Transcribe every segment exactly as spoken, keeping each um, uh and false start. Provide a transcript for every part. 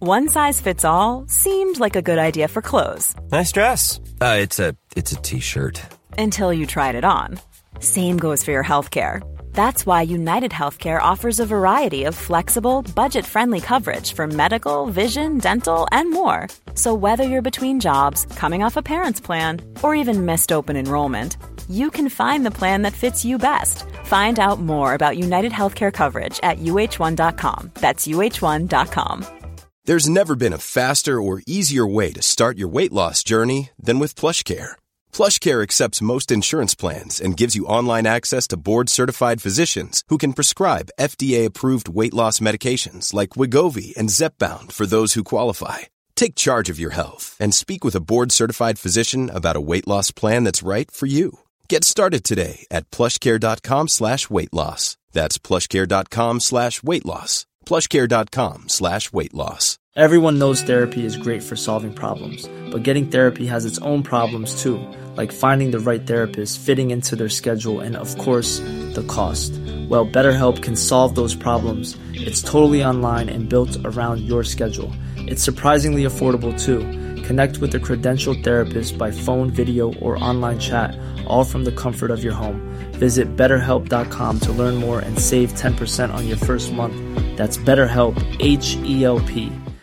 One size fits all seemed like a good idea for clothes. Nice dress. Uh, it's a it's a t-shirt. Until you tried it on. Same goes for your healthcare. That's why United Healthcare offers a variety of flexible, budget-friendly coverage for medical, vision, dental, and more. So whether you're between jobs, coming off a parent's plan, or even missed open enrollment, you can find the plan that fits you best. Find out more about United Healthcare coverage at U H one dot com. That's U H one dot com. There's never been a faster or easier way to start your weight loss journey than with PlushCare. PlushCare accepts most insurance plans and gives you online access to board-certified physicians who can prescribe F D A-approved weight loss medications like Wegovy and Zepbound for those who qualify. Take charge of your health and speak with a board-certified physician about a weight loss plan that's right for you. Get started today at plushcare.com slash weight loss. That's plushcare.com slash weight loss. plushcare.com slash weight loss. Everyone knows therapy is great for solving problems, but getting therapy has its own problems too, like finding the right therapist, fitting into their schedule, and of course, the cost. Well, BetterHelp can solve those problems. It's totally online and built around your schedule. It's surprisingly affordable too. Connect with a credentialed therapist by phone, video, or online chat, all from the comfort of your home. Visit better help dot com to learn more and save ten percent on your first month. That's BetterHelp, H E L P.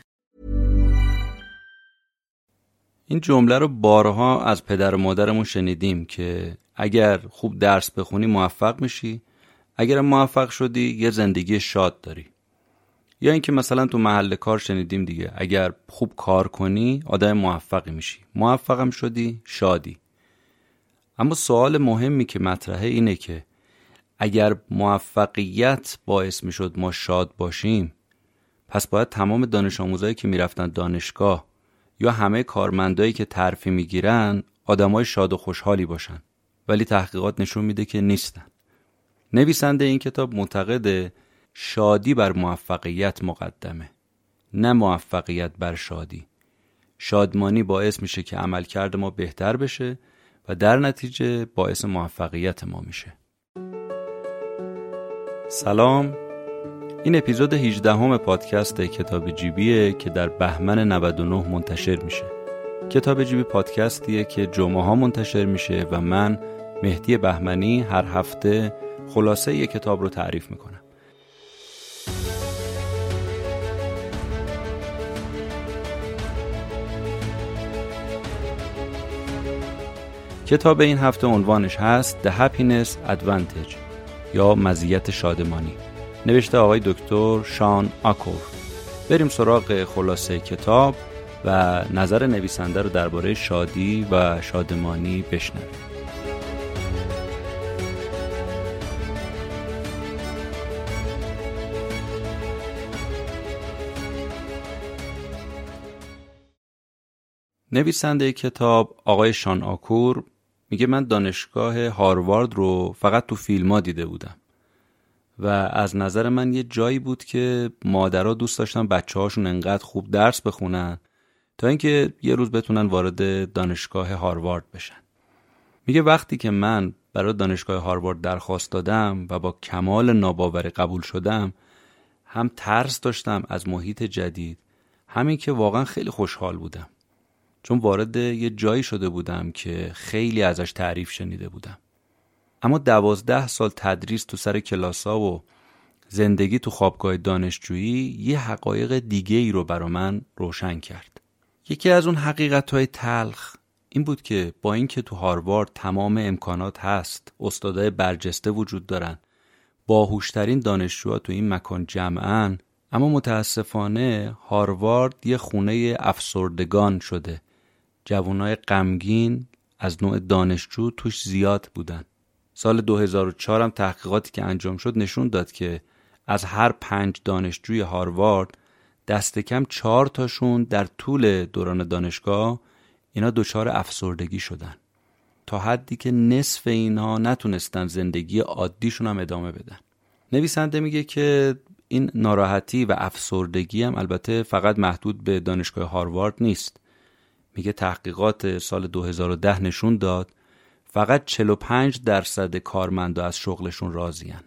این جمله رو بارها از پدر و مادرمون شنیدیم که اگر خوب درس بخونی موفق میشی، اگر موفق شدی یه زندگی شاد داری. یا اینکه مثلا تو محل کار شنیدیم دیگه، اگر خوب کار کنی آدم موفقی میشی، موفقم شدی شادی. اما سوال مهمی که مطرحه اینه که اگر موفقیت باعث میشد ما شاد باشیم، پس باید تمام دانش آموزایی که میرفتن دانشگاه یا همه کارمندایی که ترفیع میگیرن آدمای شاد و خوشحالی باشن، ولی تحقیقات نشون میده که نیستن. نویسنده این کتاب معتقده شادی بر موفقیت مقدمه، نه موفقیت بر شادی. شادمانی باعث میشه که عملکرد ما بهتر بشه و در نتیجه باعث موفقیت ما میشه. سلام، این اپیزود هجدهم پادکست کتاب جیبیه که در بهمن نود و نه منتشر میشه. کتاب جیبی پادکستیه که جمعه ها منتشر میشه و من مهدی بهمنی هر هفته خلاصه یک کتاب رو تعریف میکنم. کتاب این هفته عنوانش هست The Happiness Advantage یا مزیت شادمانی، نوشته آقای دکتر شان آکور. بریم سراغ خلاصه کتاب و نظر نویسنده رو درباره شادی و شادمانی بشنویم. نویسنده کتاب آقای شان آکور میگه من دانشگاه هاروارد رو فقط تو فیلم‌ها دیده بودم و از نظر من یه جایی بود که مادرها دوست داشتن بچه‌هاشون انقدر خوب درس بخونن تا اینکه یه روز بتونن وارد دانشگاه هاروارد بشن. میگه وقتی که من برای دانشگاه هاروارد درخواست دادم و با کمال ناباوری قبول شدم، هم ترس داشتم از محیط جدید، همین که واقعا خیلی خوشحال بودم، چون وارد یه جایی شده بودم که خیلی ازش تعریف شنیده بودم. اما دوازده سال تدریس تو سر کلاسا و زندگی تو خوابگاه دانشجویی یه حقایق دیگه ای رو برا من روشن کرد. یکی از اون حقیقت‌های تلخ این بود که با اینکه تو هاروارد تمام امکانات هست، استادای برجسته وجود دارن، باهوشترین دانشجوها تو این مکان جمعن، اما متاسفانه هاروارد یه خونه افسردگان شده. جوانای غمگین از نوع دانشجو توش زیاد بودن. سال دو هزار و چهار هم تحقیقاتی که انجام شد نشون داد که از هر پنج دانشجوی هاروارد دست کم چهار تاشون در طول دوران دانشگاه اینا دچار افسردگی شدن، تا حدی که نصف اینها نتونستن زندگی عادیشون هم ادامه بدن. نویسنده میگه که این ناراحتی و افسردگی هم البته فقط محدود به دانشگاه هاروارد نیست. میگه تحقیقات سال دو هزار و ده نشون داد فقط چهل و پنج درصد کارمندا از شغلشون راضین.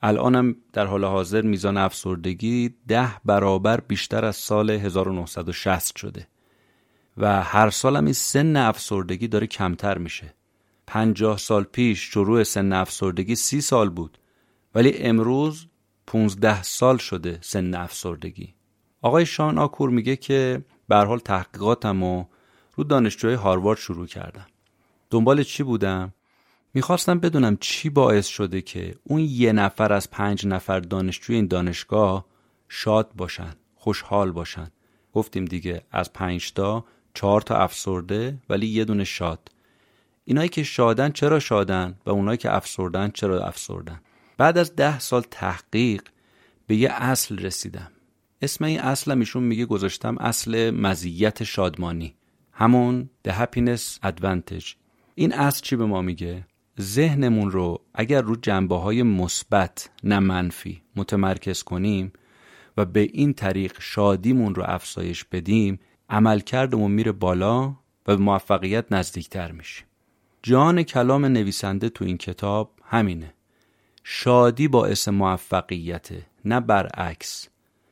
الانم در حال حاضر میزان افسردگی ده برابر بیشتر از سال هزار و نهصد و شصت شده و هر سال هم این سن افسردگی داره کمتر میشه. پنجاه سال پیش شروع سن افسردگی سی سال بود ولی امروز پونزده سال شده سن افسردگی. آقای شان آکور میگه که به هر حال تحقیقاتمو رو دانشجوی هاروارد شروع کردم. دنبال چی بودم؟ میخواستم بدونم چی باعث شده که اون یه نفر از پنج نفر دانشجوی این دانشگاه شاد باشن، خوشحال باشن. گفتیم دیگه از پنج تا چهار تا افسرده ولی یه دونه شاد. اینایی که شادن چرا شادن و اونایی که افسردن چرا افسردن؟ بعد از ده سال تحقیق به یه اصل رسیدم. اسم این اصلم ایشون میگه گذاشتم اصل مزیت شادمانی، همون The Happiness Advantage. این اصل چی به ما میگه؟ ذهنمون رو اگر رو جنبه‌های مثبت نه منفی متمرکز کنیم و به این طریق شادیمون رو افزایش بدیم، عملکردمون میره بالا و به موفقیت نزدیکتر میشیم. جان کلام نویسنده تو این کتاب همینه. شادی باعث موفقیته، نه برعکس.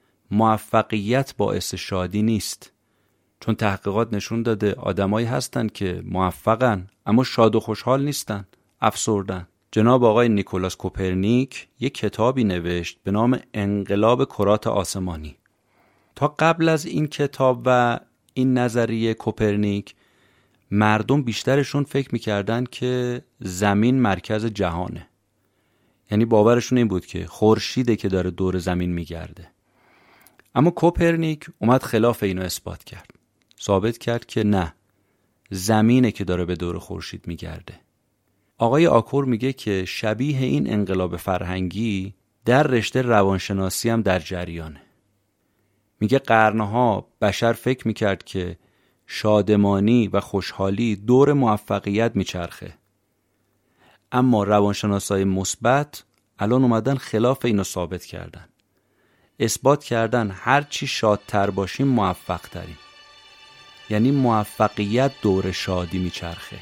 موفقیت باعث شادی نیست. چون تحقیقات نشون داده آدمایی هستن که موفقن اما شاد و خوشحال نیستن، افسردن. جناب آقای نیکولاس کوپرنیک یک کتابی نوشت به نام انقلاب کرات آسمانی. تا قبل از این کتاب و این نظریه کوپرنیک مردم بیشترشون فکر میکردن که زمین مرکز جهانه. یعنی باورشون این بود که خورشیده که داره دور زمین میگرده. اما کوپرنیک اومد خلاف اینو اثبات کرد. ثابت کرد که نه، زمینه که داره به دور خورشید میگرده. آقای آکور میگه که شبیه این انقلاب فرهنگی در رشته روانشناسی هم در جریانه. میگه قرنها بشر فکر میکرد که شادمانی و خوشحالی دور موفقیت میچرخه. اما روانشناسای مثبت الان اومدن خلاف اینو ثابت کردن. اثبات کردن هر چی شادتر باشیم موفق تریم. یعنی موفقیت دور شادی میچرخه.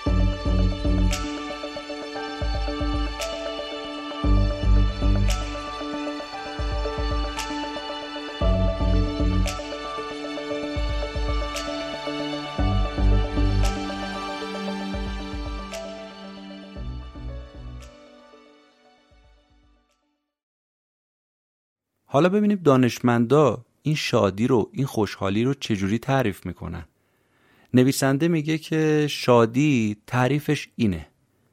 حالا ببینیم دانشمندا این شادی رو، این خوشحالی رو چجوری تعریف میکنن. نویسنده میگه که شادی تعریفش اینه: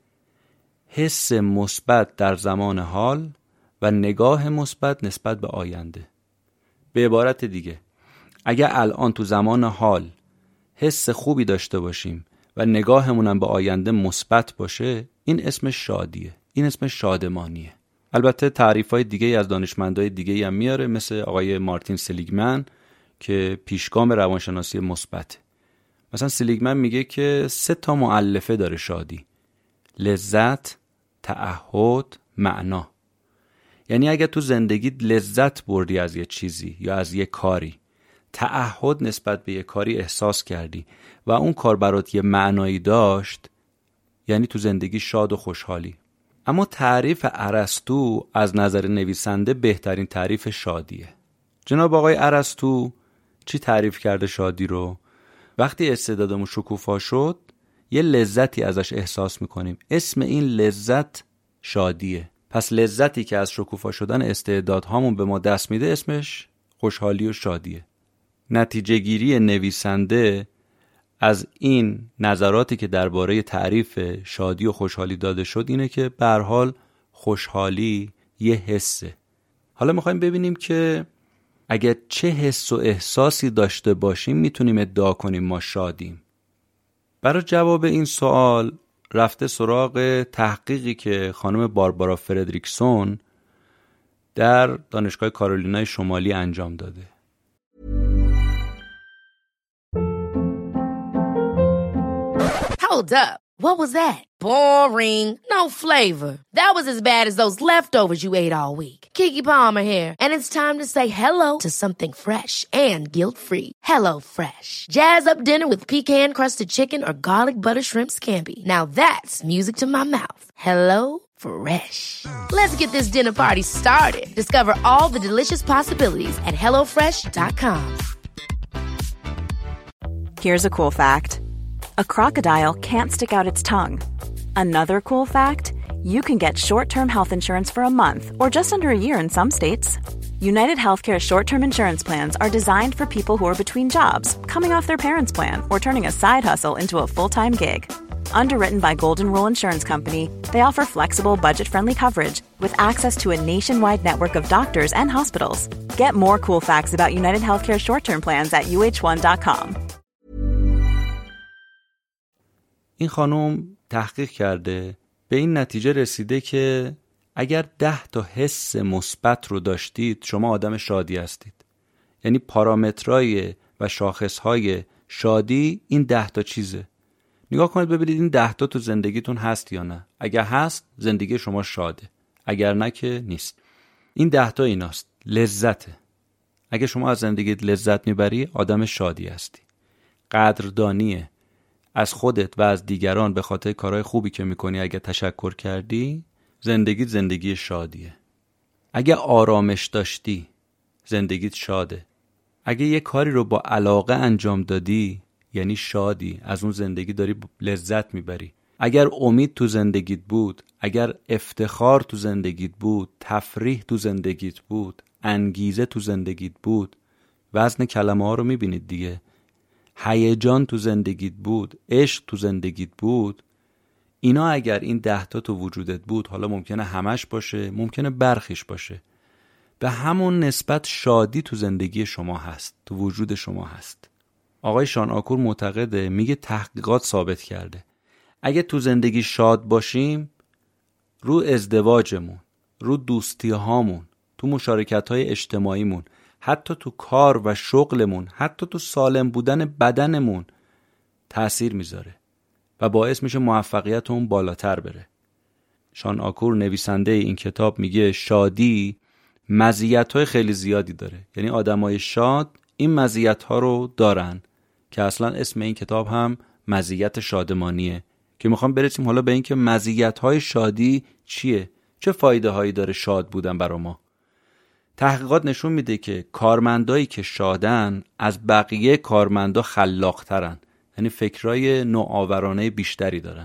حس مثبت در زمان حال و نگاه مثبت نسبت به آینده. به عبارت دیگه، اگه الان تو زمان حال حس خوبی داشته باشیم و نگاهمونم به آینده مثبت باشه، این اسمش شادیه، این اسمش شادمانیه. البته تعریف‌های دیگه از دانشمندای دیگه هم میاره، مثل آقای مارتین سلیگمن که پیشگام روانشناسی مثبت. مثلا سلیگمن میگه که سه تا مؤلفه داره شادی: لذت، تعهد، معنا. یعنی اگه تو زندگیت لذت بردی از یه چیزی یا از یه کاری، تعهد نسبت به یه کاری احساس کردی و اون کار برات یه معنایی داشت، یعنی تو زندگی شاد و خوشحالی. اما تعریف ارسطو از نظر نویسنده بهترین تعریف شادیه. جناب آقای ارسطو چی تعریف کرده شادی رو؟ وقتی استعدادمون شکوفا شد یه لذتی ازش احساس میکنیم، اسم این لذت شادیه. پس لذتی که از شکوفا شدن استعدادهامون به ما دست میده اسمش خوشحالی و شادیه. نتیجه گیری نویسنده از این نظراتی که درباره تعریف شادی و خوشحالی داده شد اینه که به هر حال خوشحالی یه حسه. حالا میخوایم ببینیم که اگر چه حس و احساسی داشته باشیم میتونیم ادعا کنیم ما شادیم. برای جواب این سوال رفته سراغ تحقیقی که خانم باربارا فردریکسون در دانشگاه کارولینای شمالی انجام داده. Hold up. What was that? Boring. No flavor. That was as bad as those leftovers you ate all week. Keke Palmer here, and it's time to say hello to something fresh and guilt-free. Hello Fresh. Jazz up dinner with pecan-crusted chicken or garlic butter shrimp scampi. Now that's music to my mouth. Hello Fresh. Let's get this dinner party started. Discover all the delicious possibilities at hello fresh dot com. Here's a cool fact. A crocodile can't stick out its tongue. Another cool fact, you can get short-term health insurance for a month or just under a year in some states. United Healthcare short-term insurance plans are designed for people who are between jobs, coming off their parents' plan, or turning a side hustle into a full-time gig. Underwritten by Golden Rule Insurance Company, they offer flexible, budget-friendly coverage with access to a nationwide network of doctors and hospitals. Get more cool facts about United Healthcare short-term plans at u h one dot com. این خانم تحقیق کرده، به این نتیجه رسیده که اگر ده تا حس مثبت رو داشتید شما آدم شادی هستید. یعنی پارامترهای و شاخصهای شادی این ده تا چیزه. نگاه کنید ببینید این ده تا تو زندگیتون هست یا نه. اگر هست زندگی شما شاده، اگر نه که نیست. این ده تا ایناست. لذته. اگه شما از زندگیت لذت میبری آدم شادی هستی. قدردانیه. از خودت و از دیگران به خاطر کارهای خوبی که میکنی اگه تشکر کردی زندگیت زندگی شادیه. اگه آرامش داشتی زندگیت شاده. اگه یه کاری رو با علاقه انجام دادی یعنی شادی، از اون زندگی داری لذت میبری. اگر امید تو زندگیت بود، اگر افتخار تو زندگیت بود، تفریح تو زندگیت بود، انگیزه تو زندگیت بود، وزن کلمه ها رو میبینید دیگه، هیجان تو زندگیت بود، عشق تو زندگیت بود، اینا اگر این ده تا تو وجودت بود، حالا ممکنه همش باشه، ممکنه برخیش باشه، به همون نسبت شادی تو زندگی شما هست، تو وجود شما هست. آقای شان آکور معتقده، میگه تحقیقات ثابت کرده اگه تو زندگی شاد باشیم، رو ازدواجمون، رو دوستی هامون، تو مشارکت های اجتماعیمون، حتی تو کار و شغلمون، حتی تو سالم بودن بدنمون تأثیر میذاره و باعث میشه موفقیت اون بالاتر بره. شان آکور نویسنده این کتاب میگه شادی مزیت‌های خیلی زیادی داره. یعنی آدمای شاد این مزیت‌ها رو دارن که اصلا اسم این کتاب هم مزیت شادمانیه، که میخوام برسیم حالا به این که مزیت‌های شادی چیه، چه فایده هایی داره شاد بودن برای ما. تحقیقات نشون میده که کارمندایی که شادن از بقیه کارمندا خلاق‌ترن، یعنی فکرای نوآورانه بیشتری دارن.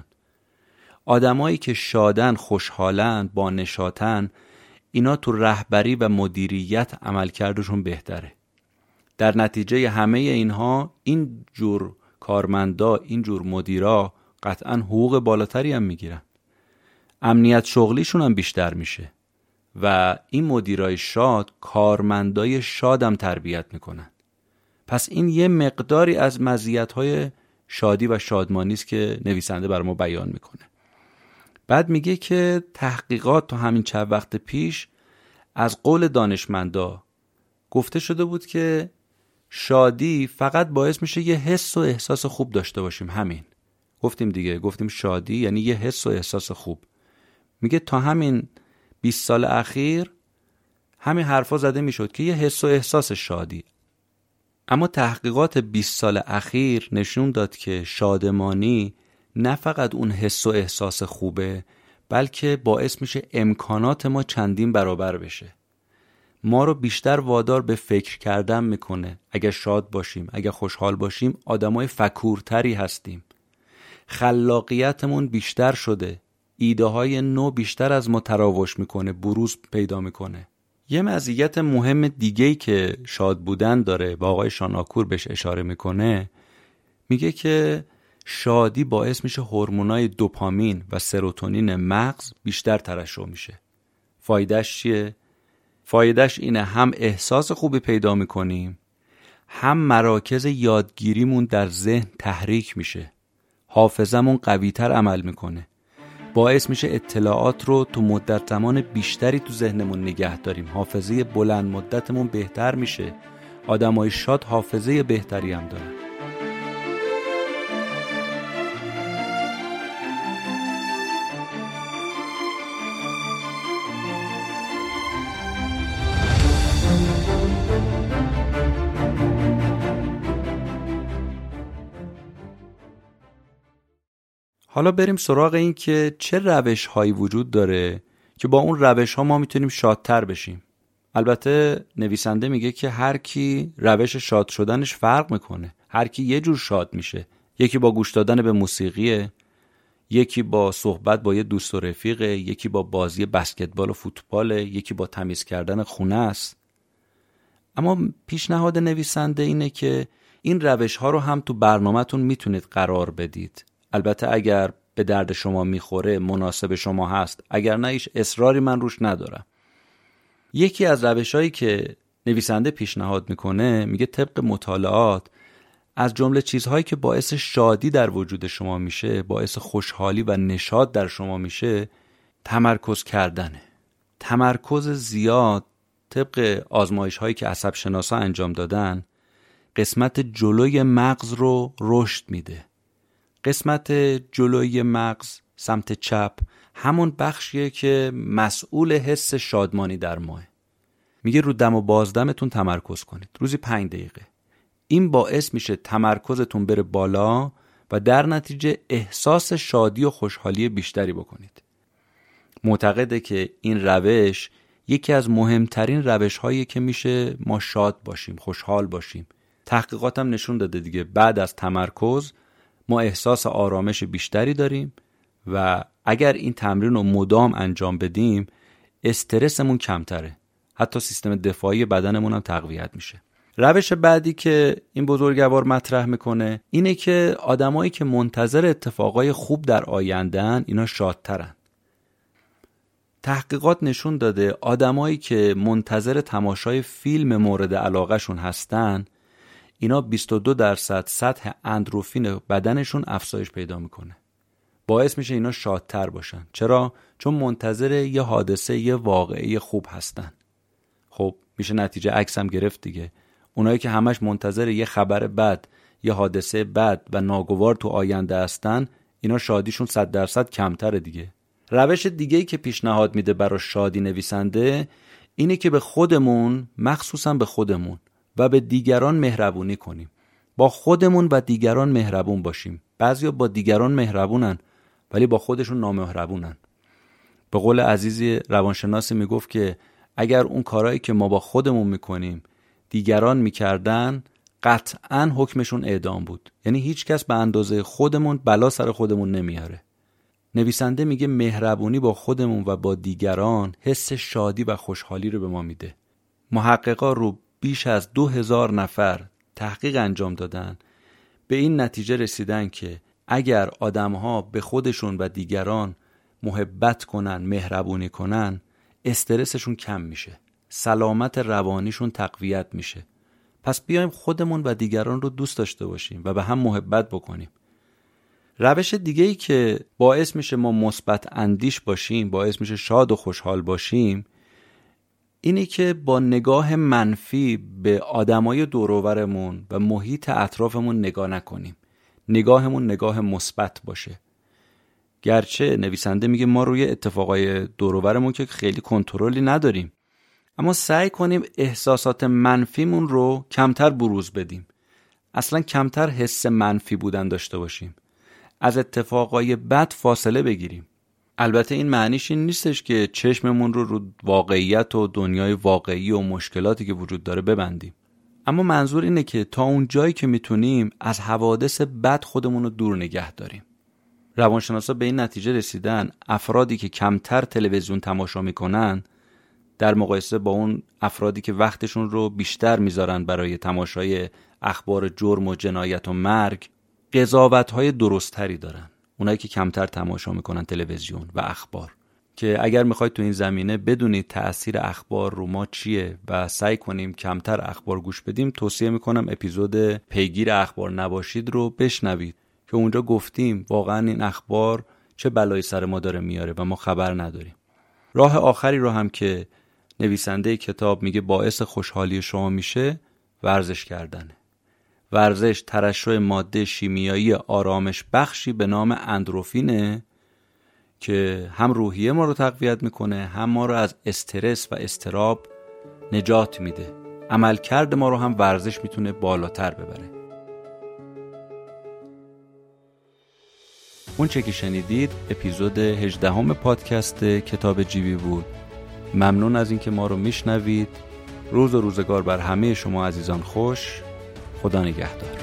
آدمایی که شادن، خوشحالن، با نشاطن، اینا تو رهبری و مدیریت عملکردشون بهتره. در نتیجه همه اینها این جور کارمندا، این جور مدیرا قطعاً حقوق بالاتری هم میگیرن. امنیت شغلیشون هم بیشتر میشه و این مدیرای شاد کارمندای شادم تربیت میکنن. پس این یه مقداری از مزیت‌های شادی و شادمانی است که نویسنده برای ما بیان میکنه. بعد میگه که تحقیقات تا همین چند وقت پیش از قول دانشمندا گفته شده بود که شادی فقط باعث میشه یه حس و احساس خوب داشته باشیم. همین گفتیم دیگه، گفتیم شادی یعنی یه حس و احساس خوب. میگه تا همین بیست سال اخیر همین حرفا زده میشد که یه حس و احساس شادی، اما تحقیقات بیست سال اخیر نشون داد که شادمانی نه فقط اون حس و احساس خوبه، بلکه باعث میشه امکانات ما چندین برابر بشه. ما رو بیشتر وادار به فکر کردن میکنه. اگه شاد باشیم، اگه خوشحال باشیم، آدمای فکورتری هستیم. خلاقیتمون بیشتر شده. ایده های نو بیشتر از ما تراوش میکنه، بروز پیدا میکنه. یه مزیت مهم دیگه‌ای که شاد بودن داره و آقای شان آکور بهش اشاره میکنه، میگه که شادی باعث میشه هورمونای دوپامین و سروتونین مغز بیشتر ترشح میشه. فایدهش چیه؟ فایدهش اینه هم احساس خوبی پیدا میکنیم، هم مراکز یادگیریمون در ذهن تحریک میشه، حافظمون قوی‌تر عمل میکنه، باعث میشه اطلاعات رو تو مدت زمان بیشتری تو ذهنمون نگه داریم، حافظه بلند مدتمون بهتر میشه. آدمای شاد حافظه بهتری هم دارن. حالا بریم سراغ این که چه روش هایی وجود داره که با اون روش ها ما میتونیم شادتر بشیم. البته نویسنده میگه که هر کی روش شاد شدنش فرق میکنه، هر کی یه جور شاد میشه. یکی با گوش دادن به موسیقیه، یکی با صحبت با یه دوست و رفیقه، یکی با بازی بسکتبال و فوتباله، یکی با تمیز کردن خونه است. اما پیشنهاد نویسنده اینه که این روش ها رو هم تو برنامه‌تون میتونید قرار بدید. البته اگر به درد شما میخوره، مناسب شما هست، اگر نه هیچ اصراری من روش ندارم. یکی از روش‌هایی که نویسنده پیشنهاد میکنه، میگه طبق مطالعات از جمله چیزهایی که باعث شادی در وجود شما میشه، باعث خوشحالی و نشاط در شما میشه، تمرکز کردنه. تمرکز زیاد طبق آزمایش‌هایی که عصب شناسا انجام دادن قسمت جلوی مغز رو رشد میده. قسمت جلوی مغز سمت چپ همون بخشیه که مسئول حس شادمانی در ماه. میگه رو دم و بازدمتون تمرکز کنید روزی پنج دقیقه. این باعث میشه تمرکزتون بره بالا و در نتیجه احساس شادی و خوشحالی بیشتری بکنید. معتقده که این روش یکی از مهمترین روش هایی که میشه ما شاد باشیم، خوشحال باشیم. تحقیقات هم نشون داده دیگه بعد از تمرکز ما احساس آرامش بیشتری داریم و اگر این تمرین رو مدام انجام بدیم استرسمون کمتره، حتی سیستم دفاعی بدنمون هم تقویت میشه. روش بعدی که این بزرگوار مطرح میکنه اینه که آدمایی که منتظر اتفاقای خوب در آینده‌ان اینا شادترن. تحقیقات نشون داده آدمایی که منتظر تماشای فیلم مورد علاقه شون هستن اینا بیست و دو درصد سطح اندروفین بدنشون افزایش پیدا میکنه. باعث میشه اینا شادتر باشن. چرا؟ چون منتظر یه حادثه یه واقعی خوب هستن. خب میشه نتیجه عکس هم گرفت دیگه. اونایی که همش منتظر یه خبر بد، یه حادثه بد و ناگوار تو آینده هستن اینا شادیشون صد درصد کمتره دیگه. روش دیگه‌ای که پیشنهاد میده برای شادی نویسنده اینه که به خودمون، مخصوصا به خودمون و به دیگران مهربونی کنیم. با خودمون و دیگران مهربون باشیم. بعضیا با دیگران مهربونن ولی با خودشون نامهربونن. به قول عزیزی روانشناسی میگفت که اگر اون کارهایی که ما با خودمون میکنیم دیگران میکردن قطعاً حکمشون اعدام بود. یعنی هیچ کس به اندازه خودمون بلا سر خودمون نمیاره. نویسنده میگه مهربونی با خودمون و با دیگران حس شادی و خوشحالی رو به ما میده. محققا رو بیش از دو هزار نفر تحقیق انجام دادن، به این نتیجه رسیدن که اگر آدم‌ها به خودشون و دیگران محبت کنن، مهربونی کنن، استرسشون کم میشه، سلامت روانیشون تقویت میشه. پس بیایم خودمون و دیگران رو دوست داشته باشیم و به هم محبت بکنیم. روش دیگه‌ای که باعث میشه ما مثبت اندیش باشیم، باعث میشه شاد و خوشحال باشیم، اینه که با نگاه منفی به آدمای دور و برمون و محیط اطرافمون نگاه نکنیم. نگاهمون نگاه مثبت باشه. گرچه نویسنده میگه ما روی اتفاقای دور و برمون که خیلی کنترلی نداریم، اما سعی کنیم احساسات منفیمون رو کمتر بروز بدیم. اصلا کمتر حس منفی بودن داشته باشیم. از اتفاقای بد فاصله بگیریم. البته این معنیش این نیستش که چشممون رو رو واقعیت و دنیای واقعی و مشکلاتی که وجود داره ببندیم. اما منظور اینه که تا اون جایی که میتونیم از حوادث بد خودمون رو دور نگه داریم. روانشناسا به این نتیجه رسیدن افرادی که کمتر تلویزیون تماشا میکنن در مقایسه با اون افرادی که وقتشون رو بیشتر میذارن برای تماشای اخبار جرم و جنایت و مرگ قضاوت‌های درستری دارن. اونایی که کمتر تماشا میکنن تلویزیون و اخبار، که اگر میخواید تو این زمینه بدونید تأثیر اخبار رو ما چیه و سعی کنیم کمتر اخبار گوش بدیم، توصیه میکنم اپیزود پیگیر اخبار نباشید رو بشنوید که اونجا گفتیم واقعا این اخبار چه بلایی سر ما داره میاره و ما خبر نداریم. راه آخری رو هم که نویسنده کتاب میگه باعث خوشحالی شما میشه ورزش کردنه. ورزش ترشح ماده شیمیایی آرامش بخشی به نام اندروفینه که هم روحیه ما رو تقویت میکنه، هم ما رو از استرس و اضطراب نجات میده. عملکرد ما رو هم ورزش میتونه بالاتر ببره. اون چه که شنیدید اپیزود هجدهم پادکست کتاب جیبی بود. ممنون از اینکه ما رو میشنوید. روز و روزگار بر همه شما عزیزان خوش. خدا نگهدار.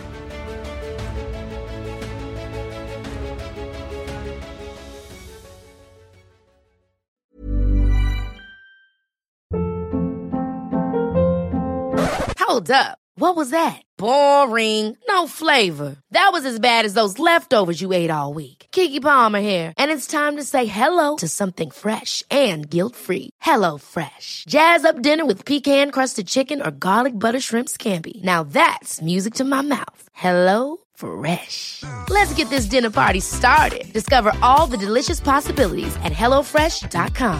Hold up. What was that? Boring. No flavor. That was as bad as those leftovers you ate all week. Keke Palmer here, and it's time to say hello to something fresh and guilt-free. Hello Fresh. Jazz up dinner with pecan-crusted chicken or garlic butter shrimp scampi. Now that's music to my mouth. Hello Fresh. Let's get this dinner party started. Discover all the delicious possibilities at hello fresh dot com.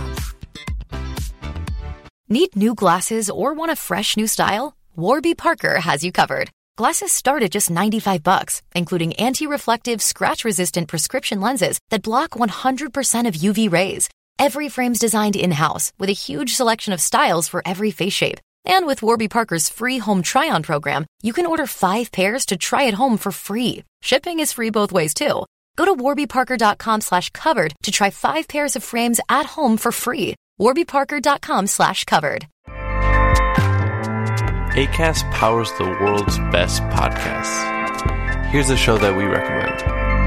Need new glasses or want a fresh new style? Warby Parker has you covered. Glasses start at just ninety-five bucks, including anti-reflective, scratch-resistant prescription lenses that block one hundred percent of U V rays. Every frame's designed in-house with a huge selection of styles for every face shape. And with Warby Parker's free home try-on program, you can order five pairs to try at home for free. Shipping is free both ways, too. Go to warby parker dot com slash covered to try five pairs of frames at home for free. warby parker dot com slash covered. Acast powers the world's best podcasts. Here's a show that we recommend.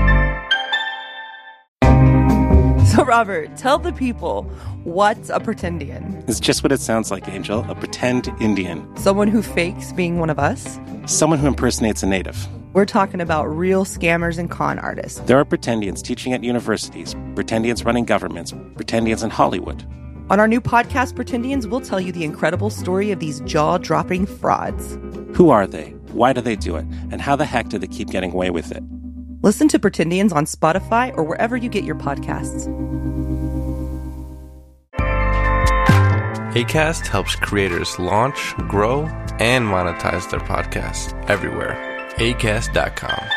So, Robert, tell the people, what's a pretendian? It's just what it sounds like, Angel. A pretend Indian. Someone who fakes being one of us? Someone who impersonates a native. We're talking about real scammers and con artists. There are pretendians teaching at universities, pretendians running governments, pretendians in Hollywood. On our new podcast, Pretendians, we'll tell you the incredible story of these jaw-dropping frauds. Who are they? Why do they do it? And how the heck do they keep getting away with it? Listen to Pretendians on Spotify or wherever you get your podcasts. Acast helps creators launch, grow, and monetize their podcasts everywhere. acast dot com.